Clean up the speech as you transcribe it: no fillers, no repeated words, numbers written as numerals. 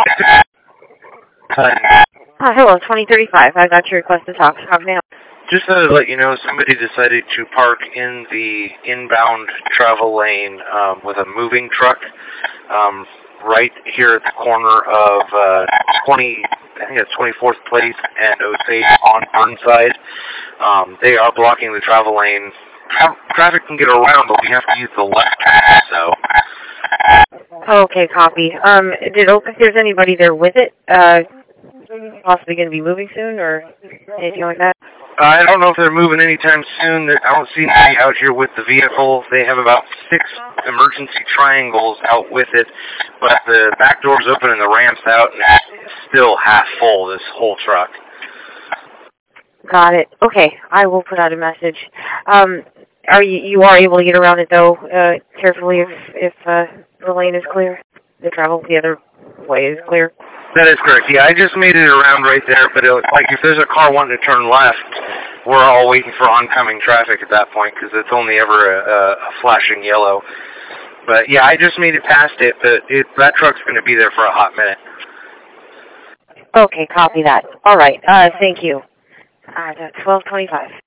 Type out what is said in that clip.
Hello, 2035. I got your request to talk. How can I help? Just to let you know, somebody decided to park in the inbound travel lane with a moving truck right here at the corner of I think it's 24th Place and Osage on Burnside. They are blocking the travel lane. Traffic can get around, but we have to use the left turn, so. Okay, copy. Did Oak, if there's anybody there with it, possibly going to be moving soon or anything like that? I don't know if they're moving anytime soon. I don't see anybody out here with the vehicle. They have about 6 emergency triangles out with it, but the back door's open and the ramp's out, and it's still half full, this whole truck. Got it. Okay, I will put out a message. You are able to get around it though, carefully if the lane is clear? The other way is clear? That is correct. Yeah, I just made it around right there, but like if there's a car wanting to turn left, we're all waiting for oncoming traffic at that point because it's only ever a flashing yellow. But yeah, I just made it past it, but that truck's going to be there for a hot minute. Okay, copy that. All right. Thank you. 12:25.